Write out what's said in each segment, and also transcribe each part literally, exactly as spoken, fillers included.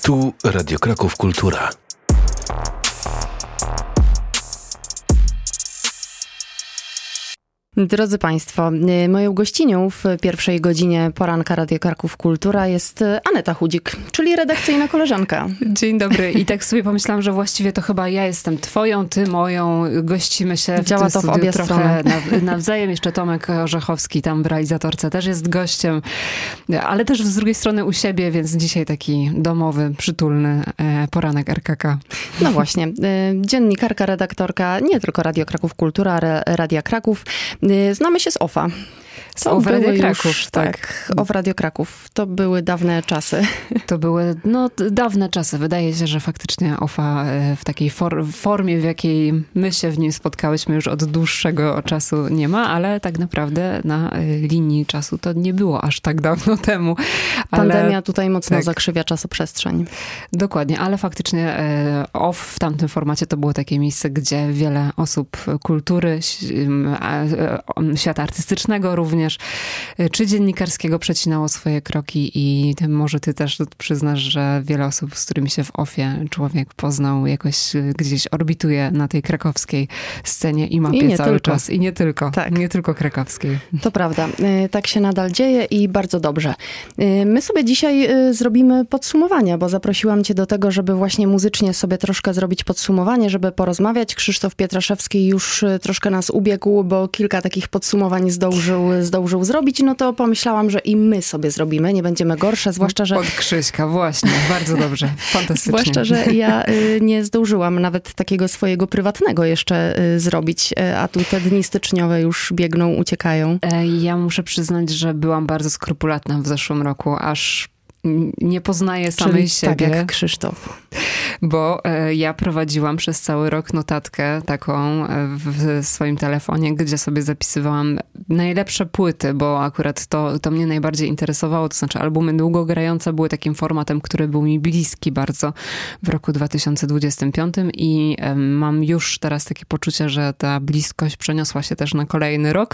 Tu Radio Kraków Kultura. Drodzy Państwo, moją gościnią w pierwszej godzinie poranka Radio Kraków Kultura jest Aneta Chudzik, czyli redakcyjna koleżanka. Dzień dobry. I tak sobie pomyślałam, że właściwie to chyba ja jestem twoją, ty moją. Gościmy się w Działa tym to w obie trochę strony. nawzajem. Jeszcze Tomek Orzechowski tam w realizatorce też jest gościem, ale też z drugiej strony u siebie, więc dzisiaj taki domowy, przytulny poranek R K K. No właśnie. Dziennikarka, redaktorka nie tylko Radio Kraków Kultura, ale Radia Kraków. Znamy się z O F A. Z O F A Radio Kraków, już, tak. O F A Radio Kraków. To były dawne czasy. To były, no, dawne czasy. Wydaje się, że faktycznie O F A w takiej for, formie, w jakiej my się w nim spotkałyśmy już od dłuższego czasu nie ma, ale tak naprawdę na linii czasu to nie było aż tak dawno temu. Ale, Pandemia tutaj mocno tak. zakrzywia czasoprzestrzeń. Dokładnie, ale faktycznie O F w tamtym formacie to było takie miejsce, gdzie wiele osób kultury, świata artystycznego również, czy dziennikarskiego przecinało swoje kroki i może ty też przyznasz, że wiele osób, z którymi się w O F ie człowiek poznał, jakoś gdzieś orbituje na tej krakowskiej scenie i mapie I cały tylko. czas. I nie tylko. Tak. Nie tylko krakowskiej. To prawda. Tak się nadal dzieje i bardzo dobrze. My sobie dzisiaj zrobimy podsumowanie, bo zaprosiłam cię do tego, żeby właśnie muzycznie sobie troszkę zrobić podsumowanie, żeby porozmawiać. Krzysztof Pietraszewski już troszkę nas ubiegł, bo kilka takich podsumowań zdążył, zdążył zrobić. No to pomyślałam, że i my sobie zrobimy. Nie będziemy gorsze, zwłaszcza, że... Od Krzyśka, właśnie. Bardzo dobrze. Fantastycznie. Zwłaszcza, że ja nie zdążyłam nawet takiego swojego prywatnego jeszcze zrobić, a tu te dni styczniowe już biegną, uciekają. Ja muszę przyznać, że byłam bardzo skrupulatna w zeszłym roku, aż nie poznaję samej Czyli siebie. Tak jak Krzysztof. Bo ja prowadziłam przez cały rok notatkę taką w swoim telefonie, gdzie sobie zapisywałam najlepsze płyty, bo akurat to, to mnie najbardziej interesowało. To znaczy albumy długogrające były takim formatem, który był mi bliski bardzo w roku dwa tysiące dwudziestym piątym i mam już teraz takie poczucie, że ta bliskość przeniosła się też na kolejny rok,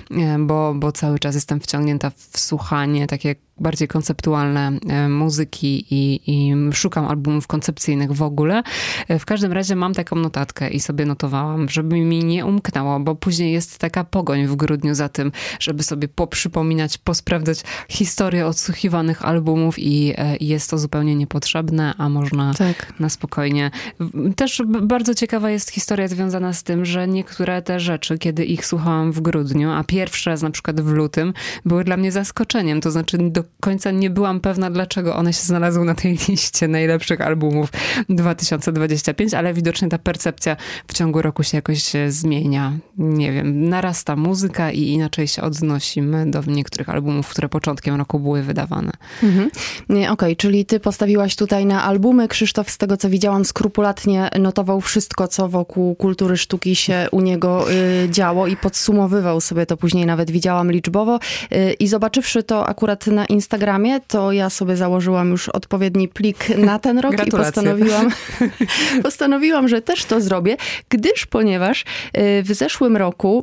bo, bo cały czas jestem wciągnięta w słuchanie takie bardziej konceptualne muzyki i, i szukam albumów koncepcyjnych w ogóle. W każdym razie mam taką notatkę i sobie notowałam, żeby mi nie umknęło, bo później jest taka pogoń w grudniu za tym, żeby sobie poprzypominać, posprawdzać historię odsłuchiwanych albumów i, i jest to zupełnie niepotrzebne, a można tak. na spokojnie. Też bardzo ciekawa jest historia związana z tym, że niektóre te rzeczy, kiedy ich słuchałam w grudniu, a pierwsze na przykład w lutym, były dla mnie zaskoczeniem. To znaczy do końca nie byłam pewna, dlaczego one się znalazły na tej liście najlepszych albumów dwa tysiące dwudziestego piątego, ale widocznie ta percepcja w ciągu roku się jakoś zmienia. Nie wiem, narasta muzyka i inaczej się odnosimy do niektórych albumów, które początkiem roku były wydawane. Mhm. Okej, okay, czyli ty postawiłaś tutaj na albumy. Krzysztof, z tego co widziałam, skrupulatnie notował wszystko, co wokół kultury sztuki się u niego y, działo i podsumowywał sobie to później, nawet widziałam liczbowo. Y, I zobaczywszy to akurat na Instagramie, to ja sobie założyłam już odpowiedni plik na ten rok i postanowiłam, postanowiłam, że też to zrobię, gdyż ponieważ w zeszłym roku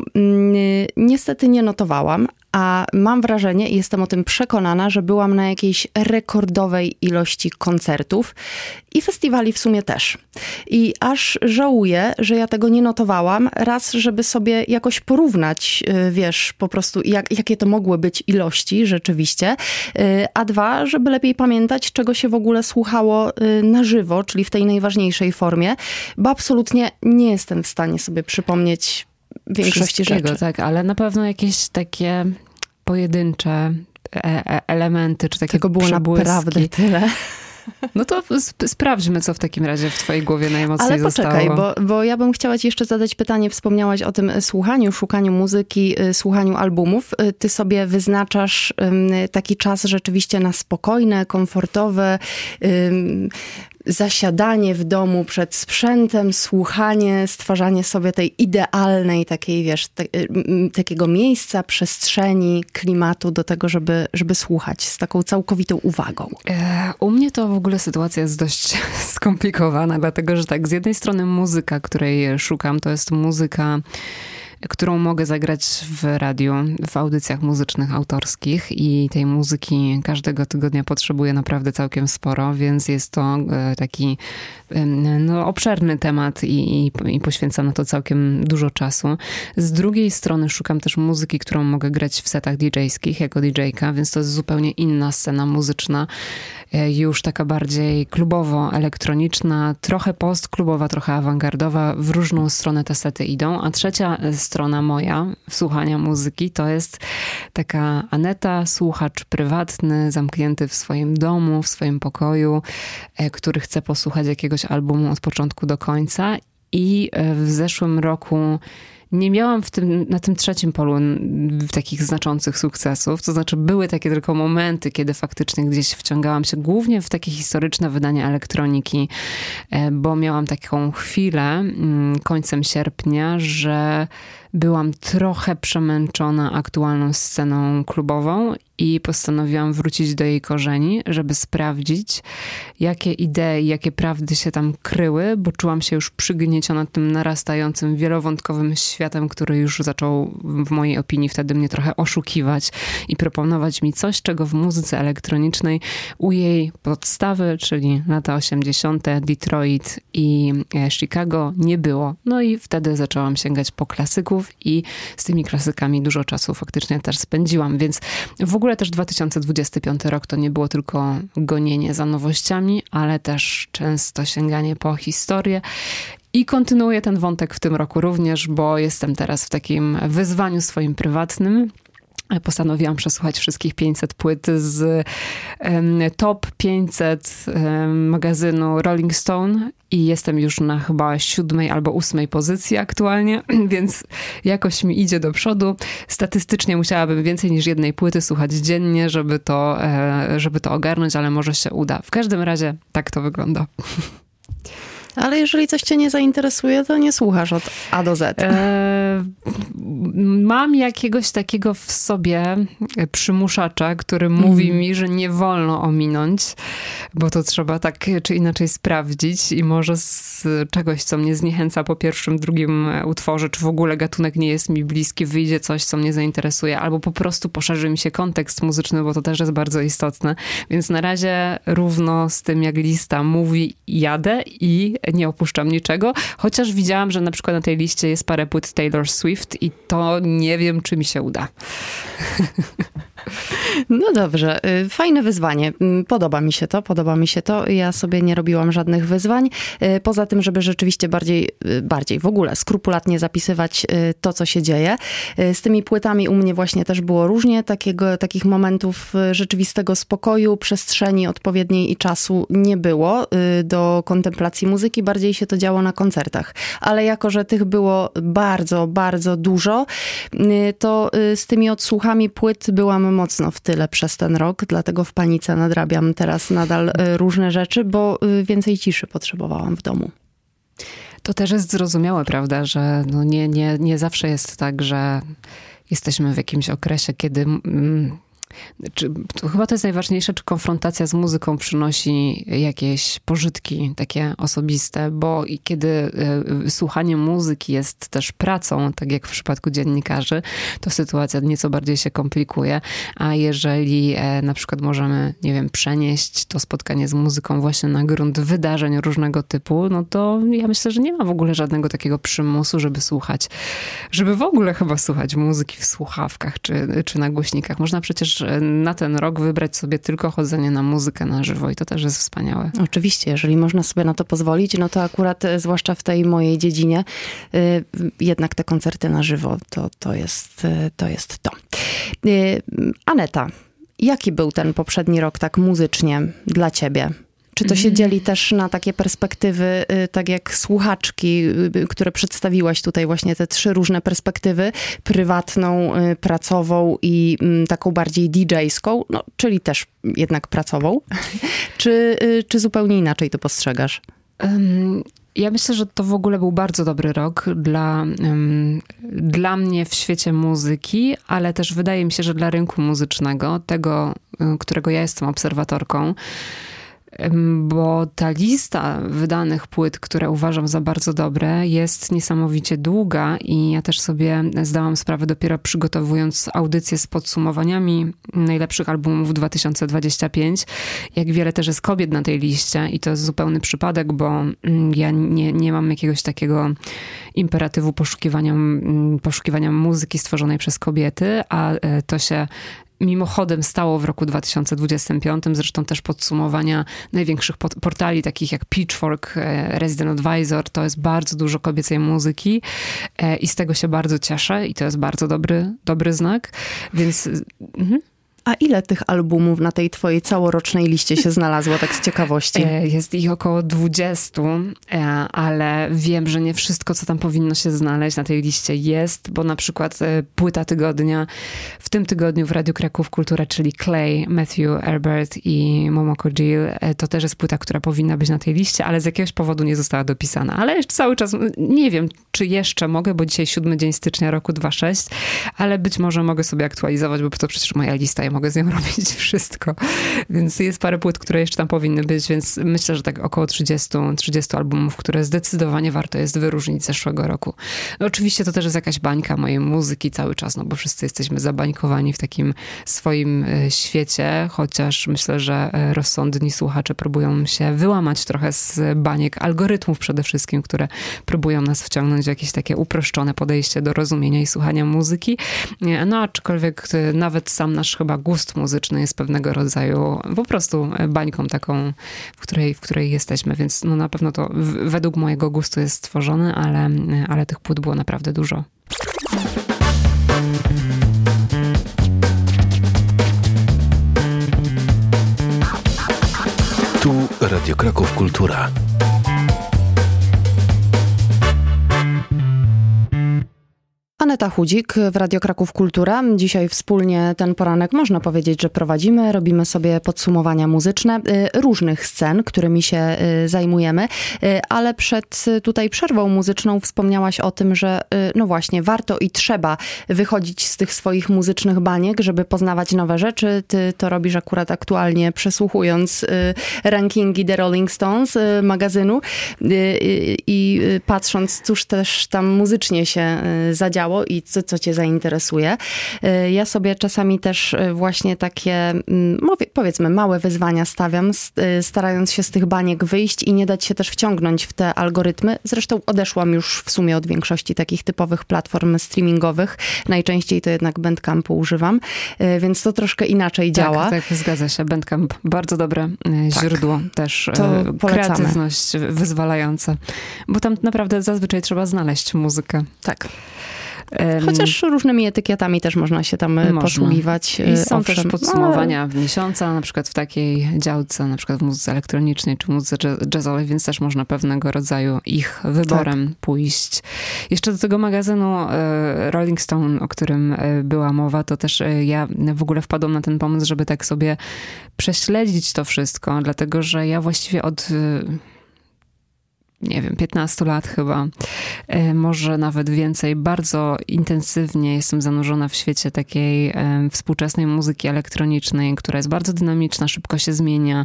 niestety nie notowałam, a mam wrażenie i jestem o tym przekonana, że byłam na jakiejś rekordowej ilości koncertów i festiwali w sumie też. I aż żałuję, że ja tego nie notowałam. Raz, żeby sobie jakoś porównać, wiesz, po prostu jak, jakie to mogły być ilości rzeczywiście. A dwa, żeby lepiej pamiętać, czego się w ogóle słuchało na żywo, czyli w tej najważniejszej formie, bo absolutnie nie jestem w stanie sobie przypomnieć większości rzeczy. Tak, ale na pewno jakieś takie pojedyncze e- elementy, czy takie tego było przebłyski. Naprawdę tyle. No to sp- sprawdźmy, co w takim razie w twojej głowie najmocniej Ale zostało. poczekaj, bo, bo ja bym chciała ci jeszcze zadać pytanie. Wspomniałaś o tym słuchaniu, szukaniu muzyki, słuchaniu albumów. Ty sobie wyznaczasz um, taki czas rzeczywiście na spokojne, komfortowe um, zasiadanie w domu przed sprzętem, słuchanie, stwarzanie sobie tej idealnej takiej, wiesz, te, takiego miejsca, przestrzeni, klimatu do tego, żeby, żeby słuchać z taką całkowitą uwagą. U mnie to w ogóle sytuacja jest dość skomplikowana, dlatego że tak, z jednej strony muzyka, której szukam, to jest muzyka którą mogę zagrać w radiu, w audycjach muzycznych, autorskich i tej muzyki każdego tygodnia potrzebuję naprawdę całkiem sporo, więc jest to taki no, obszerny temat i, i, i poświęcam na to całkiem dużo czasu. Z drugiej strony szukam też muzyki, którą mogę grać w setach didżejskich jako didżejka, więc to jest zupełnie inna scena muzyczna, już taka bardziej klubowo-elektroniczna, trochę postklubowa, trochę awangardowa, w różną stronę te sety idą, a trzecia strona moja słuchania muzyki to jest taka Aneta, słuchacz prywatny, zamknięty w swoim domu, w swoim pokoju, który chce posłuchać jakiegoś albumu od początku do końca i w zeszłym roku nie miałam w tym, na tym trzecim polu takich znaczących sukcesów. To znaczy były takie tylko momenty, kiedy faktycznie gdzieś wciągałam się głównie w takie historyczne wydania elektroniki, bo miałam taką chwilę końcem sierpnia, że byłam trochę przemęczona aktualną sceną klubową i postanowiłam wrócić do jej korzeni, żeby sprawdzić, jakie idee, jakie prawdy się tam kryły, bo czułam się już przygnieciona tym narastającym, wielowątkowym światem, który już zaczął w mojej opinii wtedy mnie trochę oszukiwać i proponować mi coś, czego w muzyce elektronicznej u jej podstawy, czyli lata osiemdziesiąte, Detroit i Chicago nie było. No i wtedy zaczęłam sięgać po klasyków i z tymi klasykami dużo czasu faktycznie też spędziłam, więc w ogóle też dwa tysiące dwudziesty piąty rok to nie było tylko gonienie za nowościami, ale też często sięganie po historię. I kontynuuję ten wątek w tym roku również, bo jestem teraz w takim wyzwaniu swoim prywatnym. Postanowiłam przesłuchać wszystkich pięćset płyt z um, top pięćset um, magazynu Rolling Stone i jestem już na chyba siódmej albo ósmej pozycji aktualnie, więc jakoś mi idzie do przodu. Statystycznie musiałabym więcej niż jednej płyty słuchać dziennie, żeby to, żeby to ogarnąć, ale może się uda. W każdym razie tak to wygląda. Ale jeżeli coś cię nie zainteresuje, to nie słuchasz od A do Z. E, mam jakiegoś takiego w sobie przymuszacza, który mm. mówi mi, że nie wolno ominąć, bo to trzeba tak czy inaczej sprawdzić i może z czegoś, co mnie zniechęca po pierwszym, drugim utworze, czy w ogóle gatunek nie jest mi bliski, wyjdzie coś, co mnie zainteresuje, albo po prostu poszerzy mi się kontekst muzyczny, bo to też jest bardzo istotne. Więc na razie równo z tym, jak lista mówi, jadę i nie opuszczam niczego, chociaż widziałam, że na przykład na tej liście jest parę płyt Taylor Swift i to nie wiem, czy mi się uda. No dobrze, fajne wyzwanie. Podoba mi się to, podoba mi się to. Ja sobie nie robiłam żadnych wyzwań. Poza tym, żeby rzeczywiście bardziej, bardziej w ogóle skrupulatnie zapisywać to, co się dzieje. Z tymi płytami u mnie właśnie też było różnie. Takiego, takich momentów rzeczywistego spokoju, przestrzeni odpowiedniej i czasu nie było do kontemplacji muzyki. Bardziej się to działo na koncertach. Ale jako, że tych było bardzo, bardzo dużo, to z tymi odsłuchami płyt byłam mocno w tyle przez ten rok, dlatego w panice nadrabiam teraz nadal różne rzeczy, bo więcej ciszy potrzebowałam w domu. To też jest zrozumiałe, prawda, że no nie, nie, nie zawsze jest tak, że jesteśmy w jakimś okresie, kiedy... Mm, Czy, to chyba to jest najważniejsze, czy konfrontacja z muzyką przynosi jakieś pożytki takie osobiste, bo i kiedy y, słuchanie muzyki jest też pracą, tak jak w przypadku dziennikarzy, to sytuacja nieco bardziej się komplikuje, a jeżeli e, na przykład możemy, nie wiem, przenieść to spotkanie z muzyką właśnie na grunt wydarzeń różnego typu, no to ja myślę, że nie ma w ogóle żadnego takiego przymusu, żeby słuchać, żeby w ogóle chyba słuchać muzyki w słuchawkach czy, czy na głośnikach. Można przecież na ten rok wybrać sobie tylko chodzenie na muzykę na żywo i to też jest wspaniałe. Oczywiście, jeżeli można sobie na to pozwolić, no to akurat, zwłaszcza w tej mojej dziedzinie, jednak te koncerty na żywo, to, to, jest, to jest to. Aneta, jaki był ten poprzedni rok tak muzycznie dla ciebie? Czy to się dzieli też na takie perspektywy, tak jak słuchaczki, które przedstawiłaś tutaj, właśnie te trzy różne perspektywy, prywatną, pracową i taką bardziej didżejską, no, czyli też jednak pracową, czy, czy zupełnie inaczej to postrzegasz? Um. Ja myślę, że to w ogóle był bardzo dobry rok dla, um, dla mnie w świecie muzyki, ale też wydaje mi się, że dla rynku muzycznego, tego, którego ja jestem obserwatorką. bo ta lista wydanych płyt, które uważam za bardzo dobre, jest niesamowicie długa i ja też sobie zdałam sprawę dopiero przygotowując audycję z podsumowaniami najlepszych albumów dwa tysiące dwudziesty piąty, jak wiele też jest kobiet na tej liście i to jest zupełny przypadek, bo ja nie, nie mam jakiegoś takiego imperatywu poszukiwania, poszukiwania muzyki stworzonej przez kobiety, a to się mimochodem stało w roku dwa tysiące dwudziestym piątym, zresztą też podsumowania największych portali, takich jak Pitchfork, Resident Advisor, to jest bardzo dużo kobiecej muzyki i z tego się bardzo cieszę i to jest bardzo dobry, dobry znak, więc... Mhm. A ile tych albumów na tej twojej całorocznej liście się znalazło, tak z ciekawości? Jest ich około dwudziestu, ale wiem, że nie wszystko, co tam powinno się znaleźć na tej liście jest, bo na przykład płyta tygodnia, w tym tygodniu w Radiu Kraków Kultura, czyli Clay, Matthew Herbert i Momoko Jill, to też jest płyta, która powinna być na tej liście, ale z jakiegoś powodu nie została dopisana. Ale jeszcze cały czas, nie wiem, czy jeszcze mogę, bo dzisiaj siódmy dzień stycznia roku dwa tysiące szósty, ale być może mogę sobie aktualizować, bo to przecież moja lista, ja mogę z nią robić wszystko. Więc jest parę płyt, które jeszcze tam powinny być, więc myślę, że tak około trzydziestu, trzydziestu albumów, które zdecydowanie warto jest wyróżnić z zeszłego roku. No oczywiście to też jest jakaś bańka mojej muzyki cały czas, no bo wszyscy jesteśmy zabańkowani w takim swoim świecie, chociaż myślę, że rozsądni słuchacze próbują się wyłamać trochę z baniek algorytmów przede wszystkim, które próbują nas wciągnąć w jakieś takie uproszczone podejście do rozumienia i słuchania muzyki. No aczkolwiek nawet sam nasz chyba gust muzyczny jest pewnego rodzaju po prostu bańką taką, w której, w której jesteśmy, więc no na pewno to w, według mojego gustu jest stworzone, ale, ale tych płyt było naprawdę dużo. Tu Radio Kraków Kultura. Aneta Chudzik w Radio Kraków Kultura. Dzisiaj wspólnie ten poranek można powiedzieć, że prowadzimy. Robimy sobie podsumowania muzyczne różnych scen, którymi się zajmujemy. Ale przed tutaj przerwą muzyczną wspomniałaś o tym, że no właśnie warto i trzeba wychodzić z tych swoich muzycznych baniek, żeby poznawać nowe rzeczy. Ty to robisz akurat aktualnie przesłuchując rankingi The Rolling Stones magazynu i patrząc, cóż też tam muzycznie się zadziało i co, co cię zainteresuje. Ja sobie czasami też właśnie takie, powiedzmy, małe wyzwania stawiam, starając się z tych baniek wyjść i nie dać się też wciągnąć w te algorytmy. Zresztą odeszłam już w sumie od większości takich typowych platform streamingowych. Najczęściej to jednak Bandcampu używam, więc to troszkę inaczej tak, działa. Tak, zgadza się. Bandcamp, bardzo dobre tak, źródło też. To kreatywność wyzwalająca. Bo tam naprawdę zazwyczaj trzeba znaleźć muzykę. Tak. Chociaż różnymi etykietami też można się tam można. posługiwać. I są owszem, też podsumowania ale... miesiąca, na przykład w takiej działce, na przykład w muzyce elektronicznej czy muzyce jazzowej, więc też można pewnego rodzaju ich wyborem tak. pójść. Jeszcze do tego magazynu Rolling Stone, o którym była mowa, to też ja w ogóle wpadłam na ten pomysł, żeby tak sobie prześledzić to wszystko, dlatego że ja właściwie od... nie wiem, piętnastu lat chyba, może nawet więcej, bardzo intensywnie jestem zanurzona w świecie takiej współczesnej muzyki elektronicznej, która jest bardzo dynamiczna, szybko się zmienia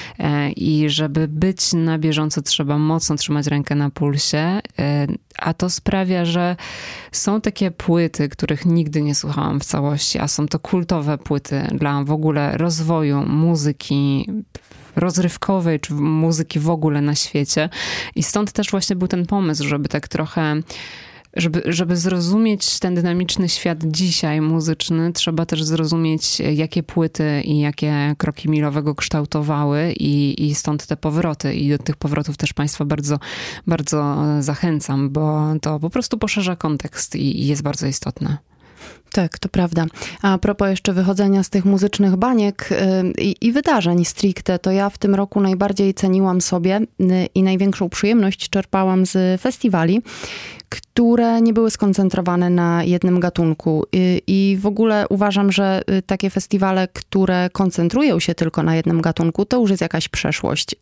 i żeby być na bieżąco trzeba mocno trzymać rękę na pulsie, a to sprawia, że są takie płyty, których nigdy nie słuchałam w całości, a są to kultowe płyty dla w ogóle rozwoju muzyki rozrywkowej, czy muzyki w ogóle na świecie. I stąd też właśnie był ten pomysł, żeby tak trochę, żeby, żeby zrozumieć ten dynamiczny świat dzisiaj muzyczny, trzeba też zrozumieć, jakie płyty i jakie kroki milowe go kształtowały i, i stąd te powroty. I do tych powrotów też Państwa bardzo, bardzo zachęcam, bo to po prostu poszerza kontekst i, i jest bardzo istotne. Tak, to prawda. A propos jeszcze wychodzenia z tych muzycznych baniek i, i wydarzeń stricte, to ja w tym roku najbardziej ceniłam sobie i największą przyjemność czerpałam z festiwali, które nie były skoncentrowane na jednym gatunku. I, i w ogóle uważam, że takie festiwale, które koncentrują się tylko na jednym gatunku, to już jest jakaś przeszłość.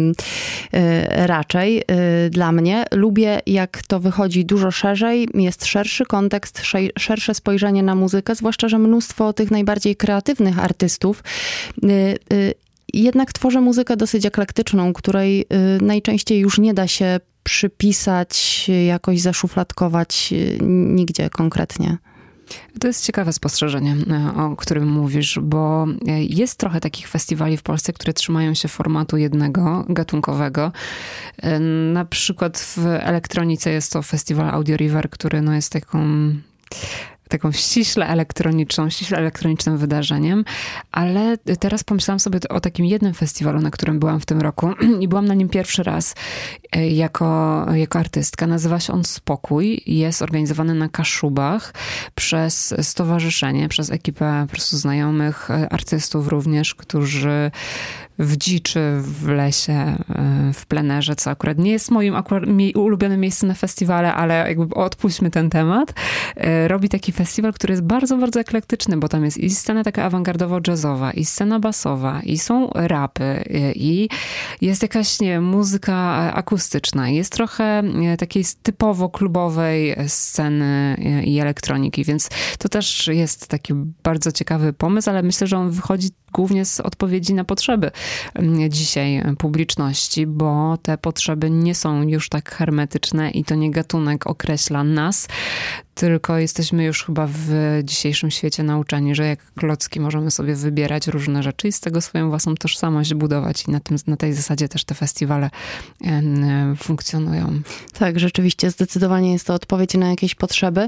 Raczej dla mnie. Lubię, jak to wychodzi dużo szerzej, jest szerszy kontekst, szersze spojrzenie na muzykę, zwłaszcza, że mnóstwo tych najbardziej kreatywnych artystów jednak tworzę muzykę dosyć eklektyczną, której najczęściej już nie da się przypisać, jakoś zaszufladkować nigdzie konkretnie. To jest ciekawe spostrzeżenie, o którym mówisz, bo jest trochę takich festiwali w Polsce, które trzymają się formatu jednego, gatunkowego. Na przykład w elektronice jest to festiwal Audio River, który no jest taką... taką ściśle elektroniczną, ściśle elektronicznym wydarzeniem, ale teraz pomyślałam sobie o takim jednym festiwalu, na którym byłam w tym roku i byłam na nim pierwszy raz jako, jako artystka. Nazywa się on Spokój. Jest organizowany na Kaszubach przez stowarzyszenie, przez ekipę po prostu znajomych artystów również, którzy w dziczy, w lesie, w plenerze, co akurat nie jest moim akurat ulubionym miejscem na festiwale, ale jakby odpuśćmy ten temat. Robi taki festiwal, który jest bardzo, bardzo eklektyczny, bo tam jest i scena taka awangardowo-jazzowa, i scena basowa, i są rapy, i jest jakaś, nie wiem, muzyka akustyczna. Jest trochę takiej typowo klubowej sceny i elektroniki, więc to też jest taki bardzo ciekawy pomysł, ale myślę, że on wychodzi głównie z odpowiedzi na potrzeby dzisiaj publiczności, bo te potrzeby nie są już tak hermetyczne i to nie gatunek określa nas, tylko jesteśmy już chyba w dzisiejszym świecie nauczeni, że jak klocki możemy sobie wybierać różne rzeczy i z tego swoją własną tożsamość budować i na, tym, na tej zasadzie też te festiwale funkcjonują. Tak, rzeczywiście zdecydowanie jest to odpowiedź na jakieś potrzeby.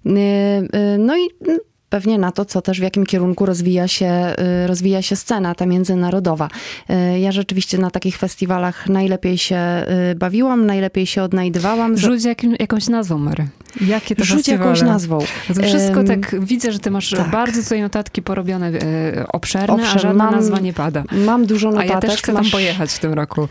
No i pewnie na to, co też w jakim kierunku rozwija się, rozwija się scena ta międzynarodowa. Ja rzeczywiście na takich festiwalach najlepiej się bawiłam, najlepiej się odnajdywałam. Rzuć jakim, jakąś nazwą, Mary. Jakie to Rzuć festiwale? jakąś nazwą. To wszystko um, tak, widzę, że ty masz tak. bardzo tutaj notatki porobione, e, obszerne, Owszem, a żadna mam, nazwa nie pada. Mam dużo notatek. A ja też chcę masz... tam pojechać w tym roku.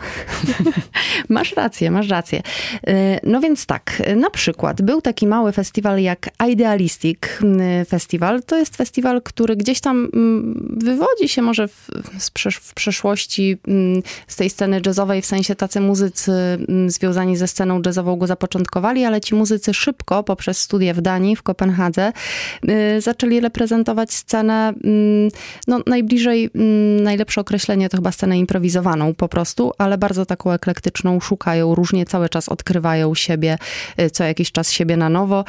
Masz rację, masz rację. No więc tak, na przykład był taki mały festiwal jak Idealistic Festival. To jest festiwal, który gdzieś tam wywodzi się może w, w przeszłości z tej sceny jazzowej, w sensie tacy muzycy związani ze sceną jazzową go zapoczątkowali, ale ci muzycy szybko poprzez studia w Danii, w Kopenhadze, zaczęli reprezentować scenę, no najbliżej, najlepsze określenie to chyba scenę improwizowaną po prostu, ale bardzo taką eklektyczną, szukają różnie, cały czas odkrywają siebie, co jakiś czas siebie na nowo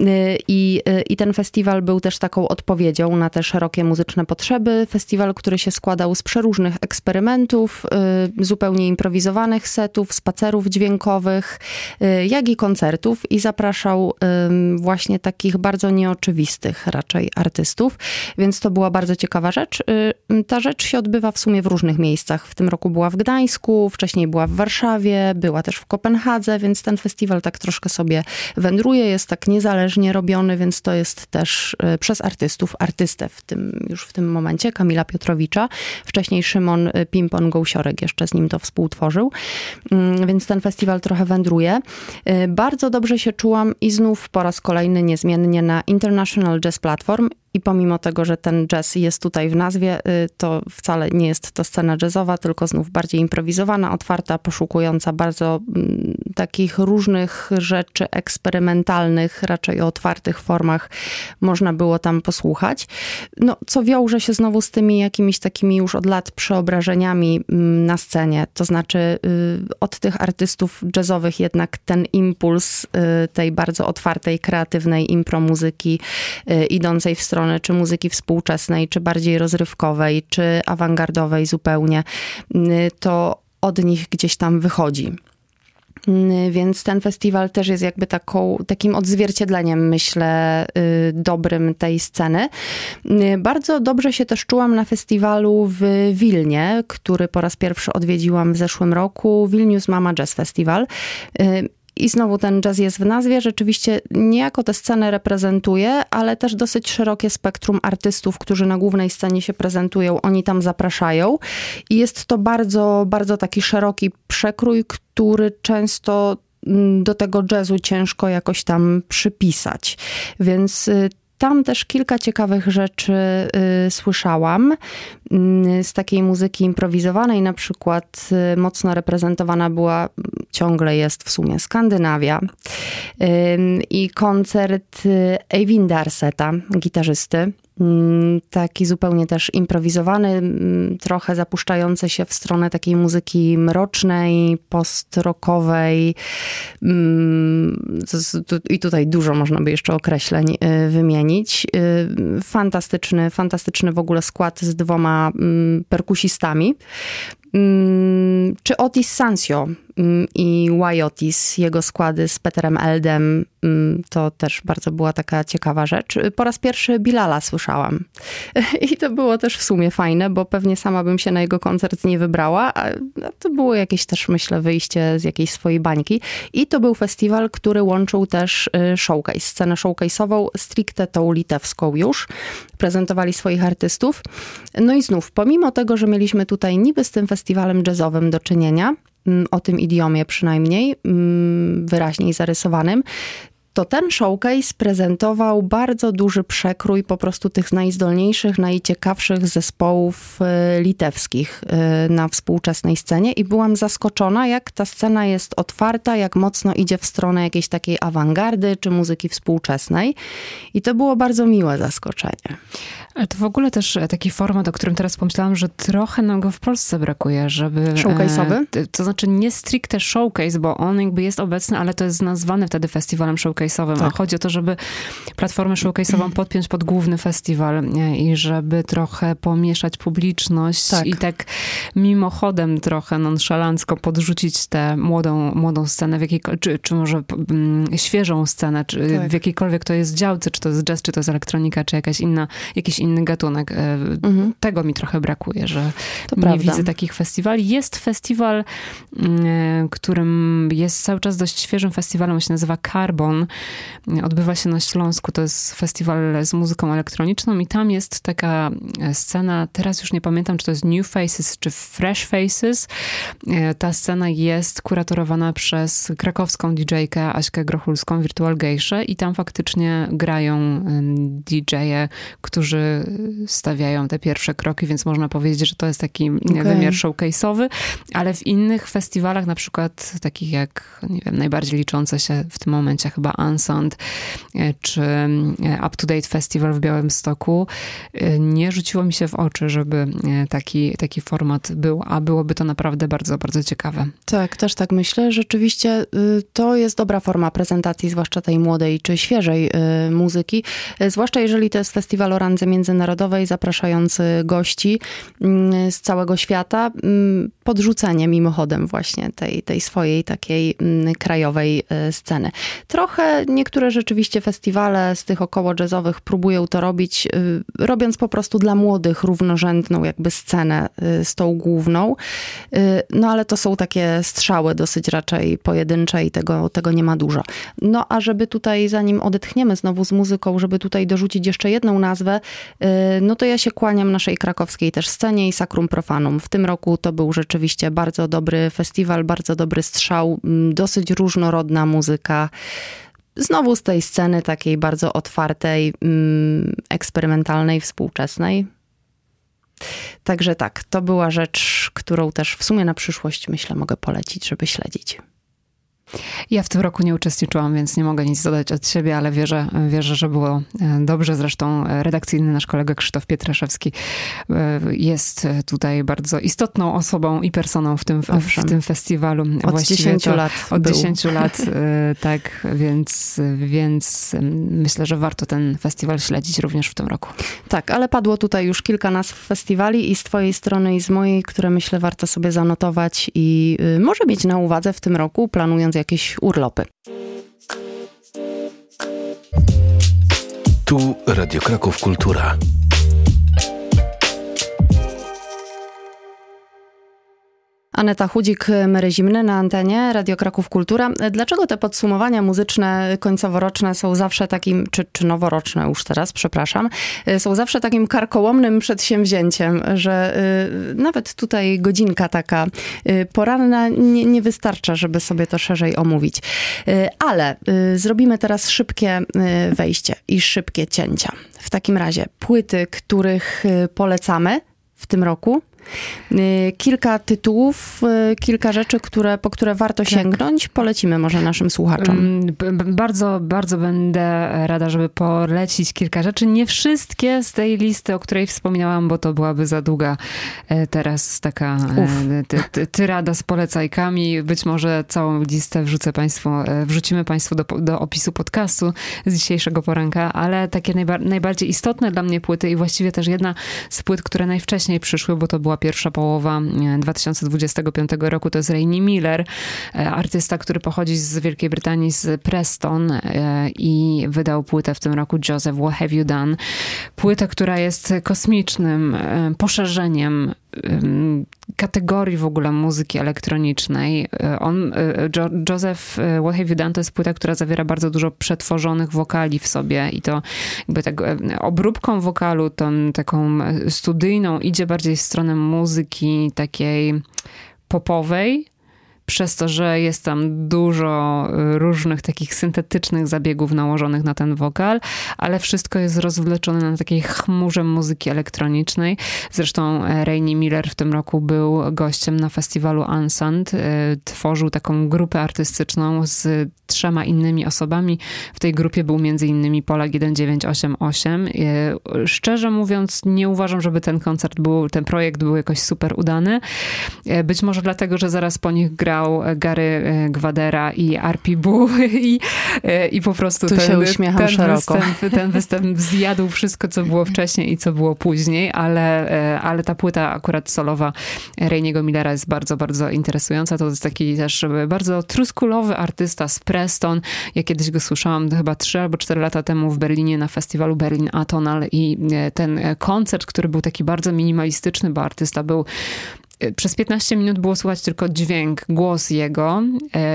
i, i ten festiwal był też taką odpowiedzią na te szerokie muzyczne potrzeby. Festiwal, który się składał z przeróżnych eksperymentów, zupełnie improwizowanych setów, spacerów dźwiękowych, jak i koncertów i zapraszał właśnie takich bardzo nieoczywistych raczej artystów, więc to była bardzo ciekawa rzecz. Ta rzecz się odbywa w sumie w różnych miejscach. W tym roku była w Gdańsku, wcześniej była w Warszawie, była też w Kopenhadze, więc ten festiwal tak troszkę sobie wędruje, jest tak niezależnie robiony, więc to jest też przez artystów, artystę w tym, już w tym momencie, Kamila Piotrowicza. Wcześniej Szymon Pimpon-Gołsiorek jeszcze z nim to współtworzył, więc ten festiwal trochę wędruje. Bardzo dobrze się czułam i znów po raz kolejny niezmiennie na International Jazz Platform. I pomimo tego, że ten jazz jest tutaj w nazwie, to wcale nie jest to scena jazzowa, tylko znów bardziej improwizowana, otwarta, poszukująca bardzo m, takich różnych rzeczy eksperymentalnych, raczej o otwartych formach można było tam posłuchać. No, co wiąże się znowu z tymi jakimiś takimi już od lat przeobrażeniami m, na scenie. To znaczy y, od tych artystów jazzowych jednak ten impuls y, tej bardzo otwartej, kreatywnej impromuzyki y, idącej w stronę czy muzyki współczesnej, czy bardziej rozrywkowej, czy awangardowej zupełnie, to od nich gdzieś tam wychodzi. Więc ten festiwal też jest jakby taką, takim odzwierciedleniem, myślę, dobrym tej sceny. Bardzo dobrze się też czułam na festiwalu w Wilnie, który po raz pierwszy odwiedziłam w zeszłym roku. Vilnius Mama Jazz Festival. I znowu ten jazz jest w nazwie, rzeczywiście niejako tę scenę reprezentuje, ale też dosyć szerokie spektrum artystów, którzy na głównej scenie się prezentują, oni tam zapraszają. I jest to bardzo, bardzo taki szeroki przekrój, który często do tego jazzu ciężko jakoś tam przypisać. Więc tam też kilka ciekawych rzeczy y, słyszałam. Y, z takiej muzyki improwizowanej na przykład y, mocno reprezentowana była, ciągle jest w sumie, Skandynawia. Y, I koncert y, Eyvinda Arseta, gitarzysty. Taki zupełnie też improwizowany, trochę zapuszczający się w stronę takiej muzyki mrocznej, post-rockowej. I tutaj dużo można by jeszcze określeń wymienić. Fantastyczny, fantastyczny w ogóle skład z dwoma perkusistami. Czy Otis Sansio i Y Otis, jego składy z Peterem Eldem, to też bardzo była taka ciekawa rzecz. Po raz pierwszy Bilala słyszałam. I to było też w sumie fajne, bo pewnie sama bym się na jego koncert nie wybrała, a to było jakieś też, myślę, wyjście z jakiejś swojej bańki. I to był festiwal, który łączył też showcase, scenę showcase'ową, stricte tą litewską już. Prezentowali swoich artystów. No i znów, pomimo tego, że mieliśmy tutaj niby z tym festiwalem jazzowym do czynienia, o tym idiomie przynajmniej, wyraźniej zarysowanym, to ten showcase prezentował bardzo duży przekrój po prostu tych najzdolniejszych, najciekawszych zespołów litewskich na współczesnej scenie i byłam zaskoczona, jak ta scena jest otwarta, jak mocno idzie w stronę jakiejś takiej awangardy czy muzyki współczesnej. I to było bardzo miłe zaskoczenie. Ale to w ogóle też taki format, o którym teraz pomyślałam, że trochę nam go w Polsce brakuje, żeby... Showcase'owy? E, to znaczy nie stricte showcase, bo on jakby jest obecny, ale to jest nazwane wtedy festiwalem showcase'owym. Tak. A chodzi o to, żeby platformę showcase'ową podpiąć pod główny festiwal i żeby trochę pomieszać publiczność tak. i tak mimochodem trochę nonszalancko podrzucić tę młodą, młodą scenę, w jakiej, czy, czy może m, świeżą scenę, czy tak. w jakiejkolwiek to jest działce, czy to jest jazz, czy to jest elektronika, czy jakaś inna, jakiś inny gatunek. Mhm. Tego mi trochę brakuje, że to nie prawda. widzę takich festiwali. Jest festiwal, którym jest cały czas dość świeżym festiwalem, on się nazywa Carbon. Odbywa się na Śląsku. To jest festiwal z muzyką elektroniczną i tam jest taka scena, teraz już nie pamiętam, czy to jest New Faces, czy Fresh Faces. Ta scena jest kuratorowana przez krakowską didżejkę Aśkę Grochulską, Virtual Gejszę i tam faktycznie grają didżeje, którzy stawiają te pierwsze kroki, więc można powiedzieć, że to jest taki okay. wymiar showcase'owy, ale w innych festiwalach, na przykład takich jak, nie wiem, najbardziej liczące się w tym momencie chyba Unsound, czy Up to Date Festival w Białymstoku, nie rzuciło mi się w oczy, żeby taki, taki format był, a byłoby to naprawdę bardzo, bardzo ciekawe. Tak, też tak myślę. Rzeczywiście to jest dobra forma prezentacji, zwłaszcza tej młodej czy świeżej muzyki, zwłaszcza jeżeli to jest festiwal o randze międzynarodowej, zapraszający gości z całego świata, podrzucenie mimochodem właśnie tej, tej swojej takiej krajowej sceny. Trochę niektóre rzeczywiście festiwale z tych około jazzowych próbują to robić, robiąc po prostu dla młodych równorzędną jakby scenę z tą główną. No ale to są takie strzały dosyć raczej pojedyncze i tego, tego nie ma dużo. No a żeby tutaj, zanim odetchniemy znowu z muzyką, żeby tutaj dorzucić jeszcze jedną nazwę, no to ja się kłaniam naszej krakowskiej też scenie i Sacrum Profanum. W tym roku to był rzeczywiście bardzo dobry festiwal, bardzo dobry strzał, dosyć różnorodna muzyka. Znowu z tej sceny takiej bardzo otwartej, eksperymentalnej, współczesnej. Także tak, to była rzecz, którą też w sumie na przyszłość, myślę, mogę polecić, żeby śledzić. Ja w tym roku nie uczestniczyłam, więc nie mogę nic dodać od siebie, ale wierzę, wierzę, że było dobrze. Zresztą redakcyjny nasz kolega Krzysztof Pietraszewski jest tutaj bardzo istotną osobą i personą w tym, w, w tym festiwalu. Od dziesięciu lat Od był. dziesięciu lat, tak, więc, więc myślę, że warto ten festiwal śledzić również w tym roku. Tak, ale padło tutaj już kilka nazw festiwali i z twojej strony i z mojej, które myślę warto sobie zanotować i może mieć na uwadze w tym roku, planując jakieś urlopy. Tu Radio Kraków Kultura. Aneta Chudzik, Mery Zimny na antenie Radio Kraków Kultura. Dlaczego te podsumowania muzyczne końcoworoczne są zawsze takim, czy, czy noworoczne już teraz, przepraszam, są zawsze takim karkołomnym przedsięwzięciem, że y, nawet tutaj godzinka taka y, poranna nie, nie wystarcza, żeby sobie to szerzej omówić. Y, ale y, zrobimy teraz szybkie y, wejście i szybkie cięcia. W takim razie płyty, których y, polecamy w tym roku, Kilka tytułów, kilka rzeczy, które, po które warto tak. sięgnąć. Polecimy może naszym słuchaczom. Bardzo, bardzo będę rada, żeby polecić kilka rzeczy. Nie wszystkie z tej listy, o której wspominałam, bo to byłaby za długa teraz taka ty, ty, tyrada z polecajkami. Być może całą listę wrzucę państwu, wrzucimy państwu do, do opisu podcastu z dzisiejszego poranka, ale takie najba, najbardziej istotne dla mnie płyty i właściwie też jedna z płyt, które najwcześniej przyszły, bo to była pierwsza połowa dwa tysiące dwudziestego piątego roku, to jest Rainy Miller, artysta, który pochodzi z Wielkiej Brytanii, z Preston i wydał płytę w tym roku Joseph, What Have You Done? Płytę, która jest kosmicznym poszerzeniem kategorii w ogóle muzyki elektronicznej. On, jo, Joseph, What Have You Done? To jest płyta, która zawiera bardzo dużo przetworzonych wokali w sobie i to jakby tak obróbką wokalu, tą taką studyjną idzie bardziej w stronę muzyki takiej popowej, przez to, że jest tam dużo różnych takich syntetycznych zabiegów nałożonych na ten wokal, ale wszystko jest rozwleczone na takiej chmurze muzyki elektronicznej. Zresztą Rainy Miller w tym roku był gościem na festiwalu Unsound. Tworzył taką grupę artystyczną z trzema innymi osobami. W tej grupie był między innymi Polak tysiąc dziewięćset osiemdziesiąt osiem. Szczerze mówiąc, nie uważam, żeby ten koncert był, ten projekt był jakoś super udany. Być może dlatego, że zaraz po nich grał Gary Gwadera i Arpi Bu i, i po prostu tu ten, się uśmiecham ten, szeroko. Występ, ten występ zjadł wszystko, co było wcześniej i co było później, ale, ale ta płyta akurat solowa Rainiego Millera jest bardzo, bardzo interesująca. To jest taki też bardzo truskulowy artysta z Preston. Ja kiedyś go słyszałam chyba trzy albo cztery lata temu w Berlinie na festiwalu Berlin Atonal i ten koncert, który był taki bardzo minimalistyczny, bo artysta był przez piętnaście minut było słychać tylko dźwięk, głos jego.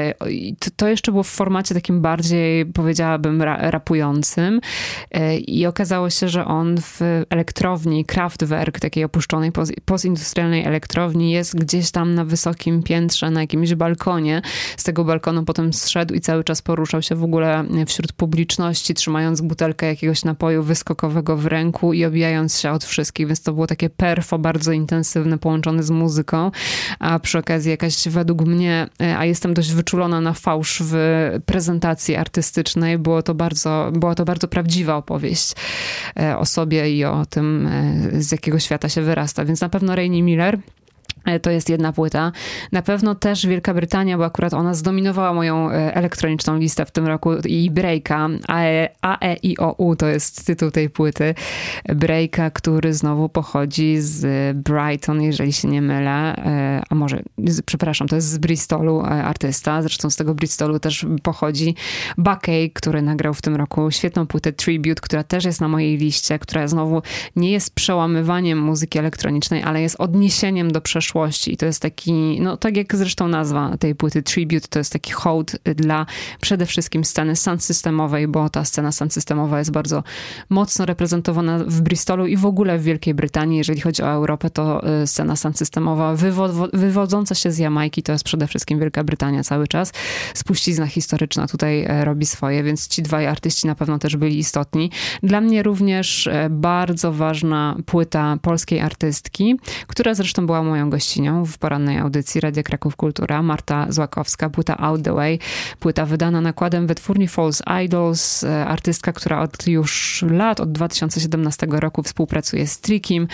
To jeszcze było w formacie takim bardziej, powiedziałabym, rapującym. I okazało się, że on w elektrowni Kraftwerk, takiej opuszczonej postindustrialnej elektrowni, jest gdzieś tam na wysokim piętrze, na jakimś balkonie. Z tego balkonu potem zszedł i cały czas poruszał się w ogóle wśród publiczności, trzymając butelkę jakiegoś napoju wyskokowego w ręku i obijając się od wszystkich. Więc to było takie perfo bardzo intensywne, połączone z muzyką. A przy okazji jakaś według mnie, a jestem dość wyczulona na fałsz w prezentacji artystycznej, było to bardzo, była to bardzo prawdziwa opowieść o sobie i o tym, z jakiego świata się wyrasta. Więc na pewno Rainy Miller to jest jedna płyta. Na pewno też Wielka Brytania, bo akurat ona zdominowała moją elektroniczną listę w tym roku i Breaka. A E I O U to jest tytuł tej płyty. Breaka, który znowu pochodzi z Brighton, jeżeli się nie mylę. A może, przepraszam, to jest z Bristolu artysta. Zresztą z tego Bristolu też pochodzi Buckey, który nagrał w tym roku świetną płytę Tribute, która też jest na mojej liście, która znowu nie jest przełamywaniem muzyki elektronicznej, ale jest odniesieniem do przeszłości. I to jest taki, no tak jak zresztą nazwa tej płyty Tribute, to jest taki hołd dla przede wszystkim sceny sound systemowej, bo ta scena sound systemowa jest bardzo mocno reprezentowana w Bristolu i w ogóle w Wielkiej Brytanii. Jeżeli chodzi o Europę, to scena sound systemowa wywo- wywodząca się z Jamajki, to jest przede wszystkim Wielka Brytania cały czas. Spuścizna historyczna tutaj robi swoje, więc ci dwaj artyści na pewno też byli istotni. Dla mnie również bardzo ważna płyta polskiej artystki, która zresztą była moją gościnią w porannej audycji Radia Kraków Kultura, Marta Złakowska, płyta Out the Way, płyta wydana nakładem wytwórni False Idols, artystka, która od już lat, od dwa tysiące siedemnastego roku współpracuje z Trickiem.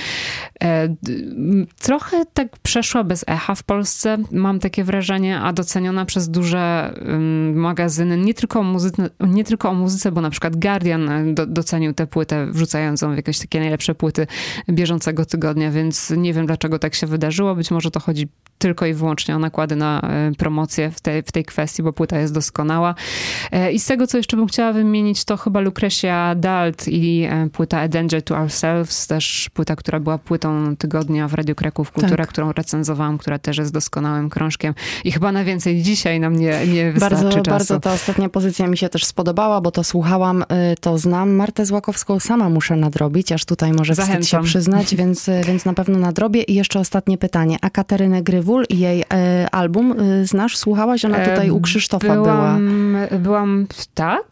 Trochę tak przeszła bez echa w Polsce, mam takie wrażenie, a doceniona przez duże magazyny, nie tylko o muzyce, nie tylko o muzyce, bo na przykład Guardian do, docenił tę płytę, wrzucając w jakieś takie najlepsze płyty bieżącego tygodnia, więc nie wiem, dlaczego tak się wydarzyło. Być może to chodzi tylko i wyłącznie o nakłady na promocję w tej, w tej kwestii, bo płyta jest doskonała. I z tego, co jeszcze bym chciała wymienić, to chyba Lucretia Dalt i płyta A Danger to Ourselves, też płyta, która była płytą tygodnia w Radiu Kraków Kultura, tak, którą recenzowałam, która też jest doskonałym krążkiem i chyba na więcej dzisiaj nam nie, nie wystarczy bardzo, czasu. Bardzo ta ostatnia pozycja mi się też spodobała, bo to słuchałam, to znam. Martę Złakowską sama muszę nadrobić, aż tutaj może wstyd Zachęcam. się przyznać, więc, więc na pewno nadrobię. I jeszcze ostatnie pytanie. A Katarynę Grywul i jej e, album znasz? Słuchałaś? Ona tutaj u Krzysztofa byłam, była. Byłam, tak.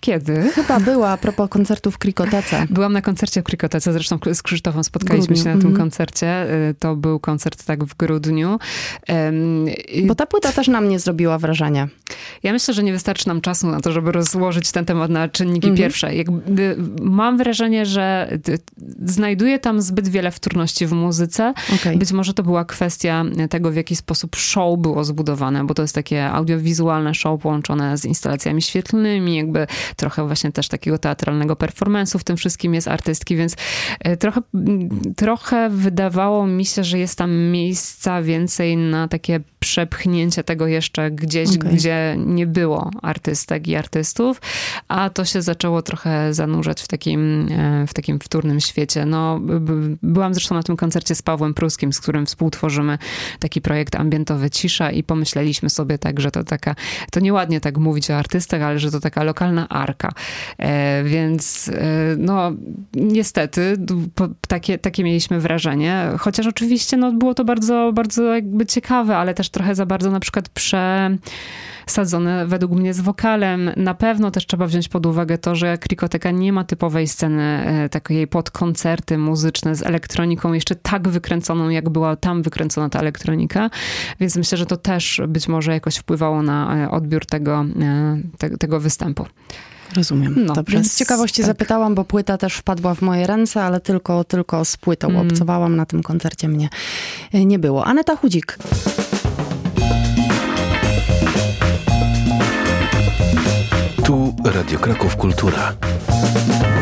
Kiedy? Chyba była, a propos koncertu w Krikotece. Byłam na koncercie w Krikotece, zresztą z Krzysztofem spotkaliśmy się na tym mm-hmm. koncercie. To był koncert tak w grudniu. Um, Bo ta płyta też na mnie zrobiła wrażenie. Ja myślę, że nie wystarczy nam czasu na to, żeby rozłożyć ten temat na czynniki mm-hmm. pierwsze. Jakby, mam wrażenie, że znajduję tam zbyt wiele wtórności w muzyce. Okay. Być może to była kwestia tego, w jaki sposób show było zbudowane, bo to jest takie audiowizualne show połączone z instalacjami świetlnymi, jakby trochę właśnie też takiego teatralnego performance'u w tym wszystkim jest artystki, więc trochę, trochę wydawało mi się, że jest tam miejsca więcej na takie przepchnięcie tego jeszcze gdzieś, okay. gdzie nie było artystek i artystów, a to się zaczęło trochę zanurzać w takim, w takim wtórnym świecie. No, byłam zresztą na tym koncercie z Pawłem Pruskim, z którym współtworzymy taki projekt ambientowy Cisza i pomyśleliśmy sobie tak, że to taka, to nieładnie tak mówić o artystach, ale że to taka lokalna arka. E, więc e, no niestety po, takie, takie mieliśmy wrażenie, chociaż oczywiście no, było to bardzo, bardzo jakby ciekawe, ale też trochę za bardzo na przykład przesadzone według mnie z wokalem. Na pewno też trzeba wziąć pod uwagę to, że Krikoteka nie ma typowej sceny e, takiej pod koncerty muzyczne z elektroniką, jeszcze tak wykręconą, jak była tam wykręcona ta elektronika, więc myślę, że to też być może jakoś wpływało na odbiór tego, te, tego występu. Rozumiem. No, Dobrze. więc, z ciekawości tak. zapytałam, bo płyta też wpadła w moje ręce, ale tylko, tylko z płytą mm. obcowałam. Na tym koncercie mnie nie było. Aneta Chudzik. Tu Radio Kraków Kultura.